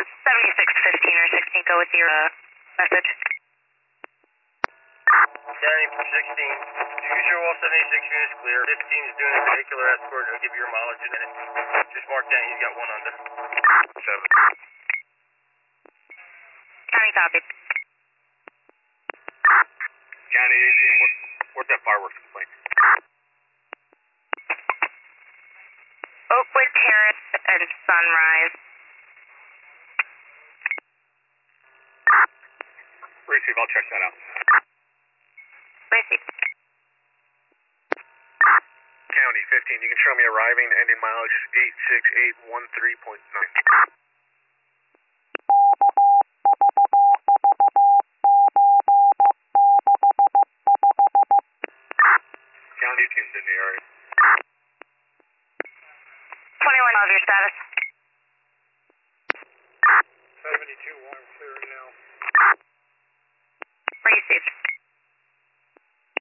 7615 or 16, go with your message. County 16, usual wall 76 units clear. 15 is doing a vehicular escort. I'll give you your mileage in a minute. Just mark down, he's got one under. 7. County copy. County 18, what's that fireworks complaint? Oakwood Terrace and Sunrise. Receive, I'll check that out. Receive. County 15, you can show me arriving, ending mileage is 86813.9. County team's in the area. 21 of your status. 72, warm clear now.